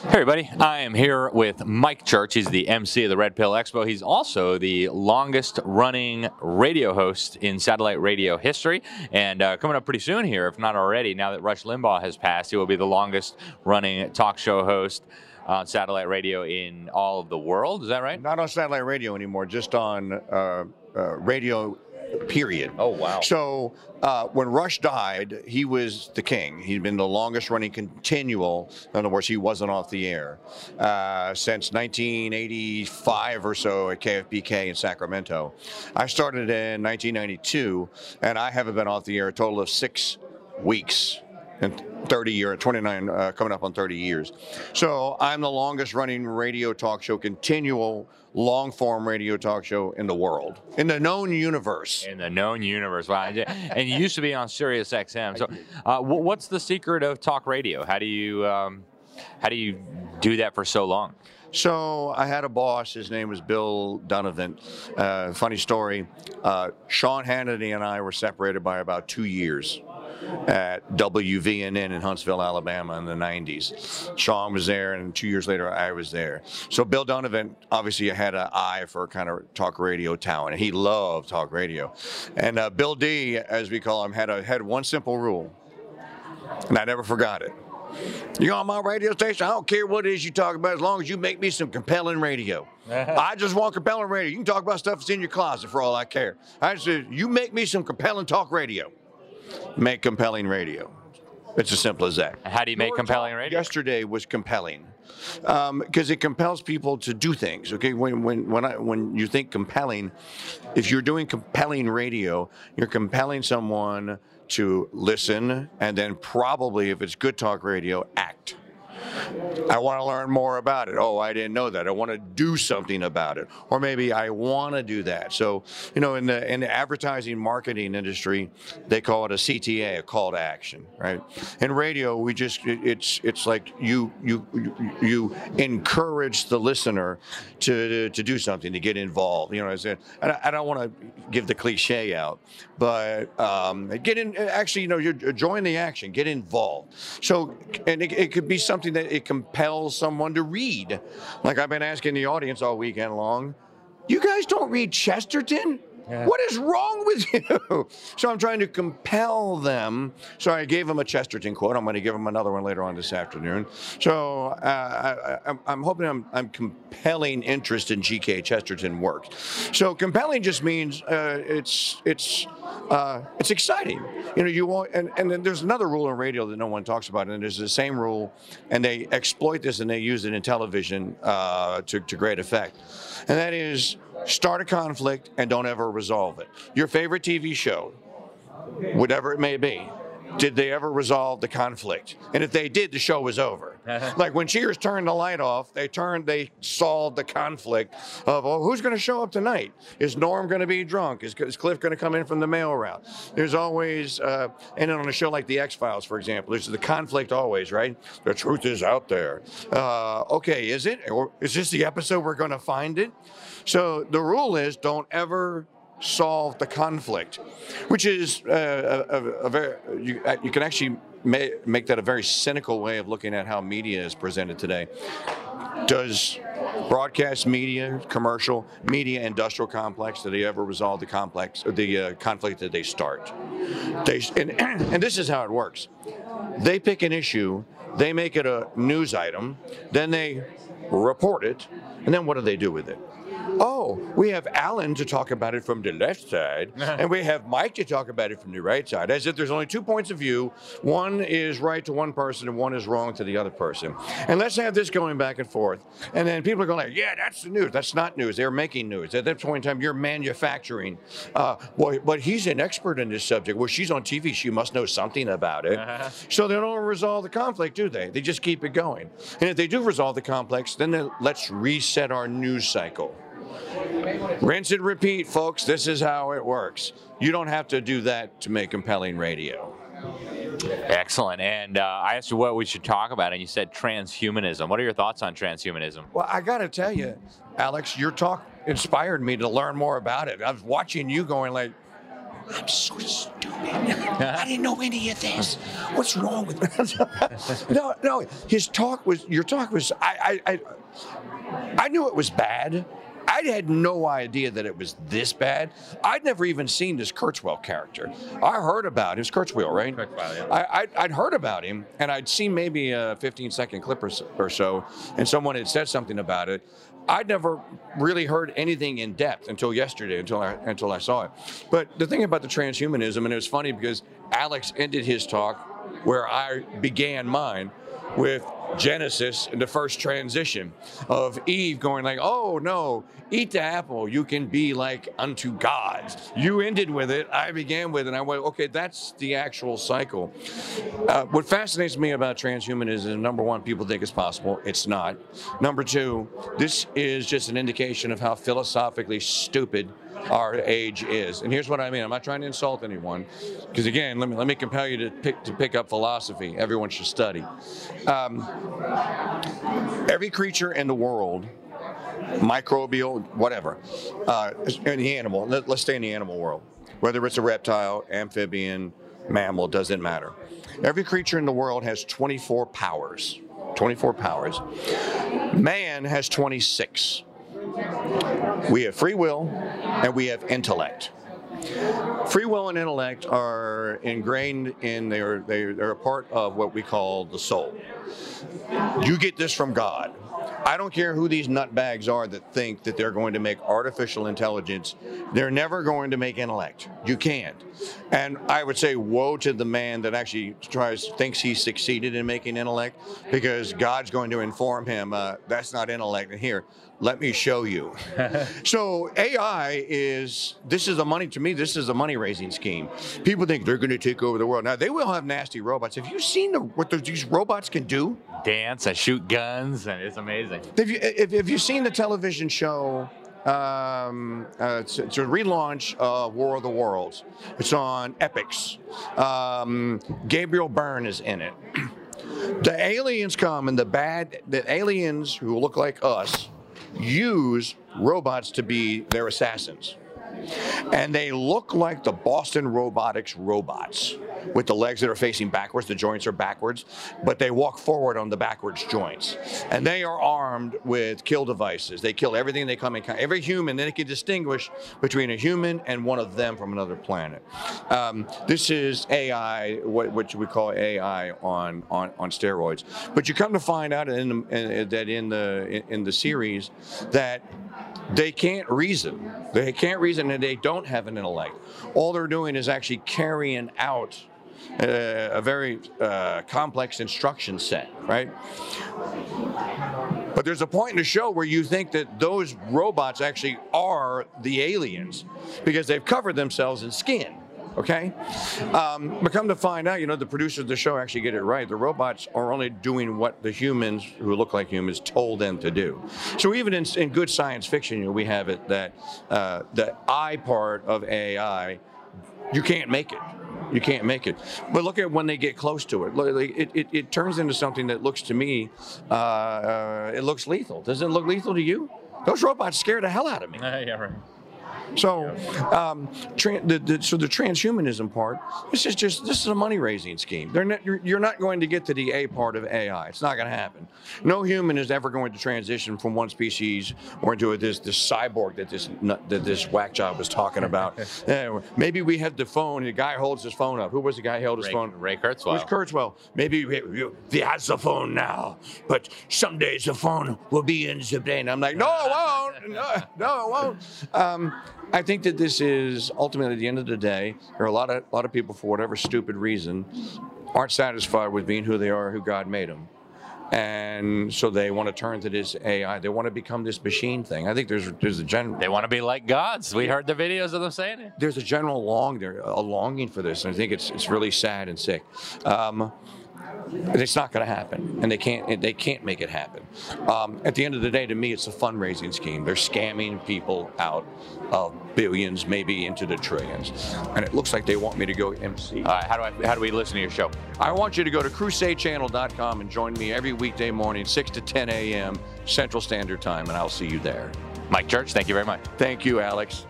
Hey everybody, I am here with Mike Church. He's the MC of the Red Pill Expo. He's also the longest running radio host in satellite radio history. And coming up pretty soon here, if not already, now that Rush Limbaugh has passed, he will be the longest running talk show host on satellite radio in all of the world. Is that right? Not on satellite radio anymore, just on radio, period. Oh, wow. So when Rush died, he was the king. He'd been the longest running continual. In other words, he wasn't off the air since 1985 or so at KFBK in Sacramento. I started in 1992, and I haven't been off the air a total of 6 weeks. And 29 coming up on 30 years. So I'm the longest running radio talk show, continual long form radio talk show in the world, in the known universe. In the known universe. Wow. And you used to be on Sirius XM. So what's the secret of talk radio? How do you do that for so long? So I had a boss, his name was Bill Donovan. Funny story, Sean Hannity and I were separated by about 2 years at WVNN in Huntsville, Alabama in the 90s. Sean was there, and 2 years later I was there. So Bill Donovan obviously had an eye for kind of talk radio talent. He loved talk radio. And Bill D, as we call him, had one simple rule, and I never forgot it. You're on my radio station, I don't care what it is you talk about as long as you make me some compelling radio. I just want compelling radio. You can talk about stuff that's in your closet for all I care. I just said, you make me some compelling talk radio. Make compelling radio. It's as simple as that. How do you make compelling radio? Yesterday was compelling because it compels people to do things. Okay, when you think compelling, if you're doing compelling radio, you're compelling someone to listen and then probably, if it's good talk radio, act. I want to learn more about it. Oh, I didn't know that. I want to do something about it. Or maybe I want to do that. So, you know, in the advertising marketing industry, they call it a CTA, a call to action, right? In radio, it's like you encourage the listener to do something, to get involved. You know, I don't want to give the cliche out, but get in. Actually, you know, you join the action, get involved. So, and it could be something that it compels someone to read. Like I've been asking the audience all weekend long, you guys don't read Chesterton? Yeah. What is wrong with you? So I'm trying to compel them. So I gave them a Chesterton quote. I'm going to give them another one later on this afternoon. So I'm hoping I'm compelling interest in G.K. Chesterton works. So compelling just means it's exciting. You know, you want, and then there's another rule in radio that no one talks about, and there's the same rule, and they exploit this and they use it in television to great effect, and that is start a conflict and don't ever resolve it. Your favorite TV show, whatever it may be, did they ever resolve the conflict? And if they did, the show was over. Like when Cheers turned the light off, they solved the conflict of, oh, who's going to show up tonight? Is Norm going to be drunk? Is Cliff going to come in from the mail route? There's always, and then on a show like The X-Files, for example, there's the conflict always, right? The truth is out there. Okay, is it? Or is this the episode we're going to find it? So the rule is don't ever solve the conflict, which is a very, you can actually make that a very cynical way of looking at how media is presented today. Does broadcast media, commercial media, industrial complex, do they ever resolve the conflict that they start? And this is how it works. They pick an issue, they make it a news item, then they report it, and then what do they do with it? Oh, we have Alan to talk about it from the left side, and we have Mike to talk about it from the right side, as if there's only 2 points of view. One is right to one person and one is wrong to the other person. And let's have this going back and forth. And then people are going like, yeah, that's the news. That's not news. They're making news. At that point in time, you're manufacturing. But he's an expert in this subject. Well, she's on TV. She must know something about it. So they don't resolve the conflict, do they? They just keep it going. And if they do resolve the conflicts, then let's reset our news cycle. Rinse and repeat, folks. This is how it works. You don't have to do that to make compelling radio. Excellent. And I asked you what we should talk about, and you said transhumanism. What are your thoughts on transhumanism? Well, I got to tell you, Alex, your talk inspired me to learn more about it. I was watching you going like, I'm so stupid. I didn't know any of this. What's wrong with me? No, your talk was, I knew it was bad. I had no idea that it was this bad. I'd never even seen this Kurzweil character. I heard about him. It's Kurzweil, right? Kurzweil, yeah. I'd heard about him, and I'd seen maybe a 15-second clip or so, and someone had said something about it. I'd never really heard anything in depth until yesterday, until I saw it. But the thing about the transhumanism, and it was funny because Alex ended his talk where I began mine, with Genesis and the first transition of Eve going like, oh no, eat the apple, you can be like unto gods. You ended with it, I began with it, and I went, okay, that's the actual cycle. What fascinates me about transhumanism, number one, people think it's possible. It's not. Number two, this is just an indication of how philosophically stupid our age is. And here's what I mean. I'm not trying to insult anyone, because again, let me compel you to pick up philosophy. Everyone should study. Every creature in the world, microbial, whatever, in the animal, let's stay in the animal world, whether it's a reptile, amphibian, mammal, doesn't matter. Every creature in the world has 24 powers. 24 powers. Man has 26. We have free will and we have intellect. Free will and intellect are ingrained in, they're a part of what we call the soul. You get this from God. I don't care who these nutbags are that think that they're going to make artificial intelligence. They're never going to make intellect. You can't. And I would say woe to the man that actually thinks he succeeded in making intellect, because God's going to inform him, that's not intellect. And here, let me show you. So AI this is a money raising scheme. People think they're going to take over the world. Now, they will have nasty robots. Have you seen what these robots can do? Dance and shoot guns, and it's amazing. Have you seen the television show? It's a relaunch of War of the Worlds. It's on Epix. Gabriel Byrne is in it. The aliens come, and the aliens who look like us use robots to be their assassins. And they look like the Boston Robotics robots, with the legs that are facing backwards, the joints are backwards, but they walk forward on the backwards joints. And they are armed with kill devices. They kill everything they come in contact. Every human, then they can distinguish between a human and one of them from another planet. This is AI, what we call AI on steroids. But you come to find out in the series that they can't reason. They can't reason, and they don't have an intellect. All they're doing is actually carrying out a very complex instruction set, right? But there's a point in the show where you think that those robots actually are the aliens because they've covered themselves in skin. Okay? But come to find out, the producers of the show actually get it right. The robots are only doing what the humans who look like humans told them to do. So even in good science fiction, we have it that the I part of AI, you can't make it. You can't make it. But look at when they get close to it. It turns into something that looks to me, it looks lethal. Does it look lethal to you? Those robots scare the hell out of me. Yeah, right. So, the transhumanism part, this is a money-raising scheme. You're not going to get to the A part of AI. It's not going to happen. No human is ever going to transition from one species or into this cyborg that this whack job was talking about. Maybe we had the phone, and the guy holds his phone up. Who was the guy who held his phone? Ray Kurzweil. It was Kurzweil. Maybe he has the phone now, but someday the phone will be in the brain. I'm like, no, it won't. No, it won't. I think that this is ultimately, at the end of the day, there are a lot of people, for whatever stupid reason, aren't satisfied with being who they are, who God made them. And so they want to turn to this AI. They want to become this machine thing. I think there's a general... They want to be like gods. We heard the videos of them saying it. There's a general longing for this, and I think it's really sad and sick. It's not going to happen, and they can't make it happen. At the end of the day, to me, it's a fundraising scheme. They're scamming people out of billions, maybe into the trillions, and it looks like they want me to go MC. All right, how do we listen to your show? I want you to go to crusadechannel.com and join me every weekday morning, 6 to 10 a.m. Central Standard Time, and I'll see you there. Mike Church, thank you very much. Thank you, Alex.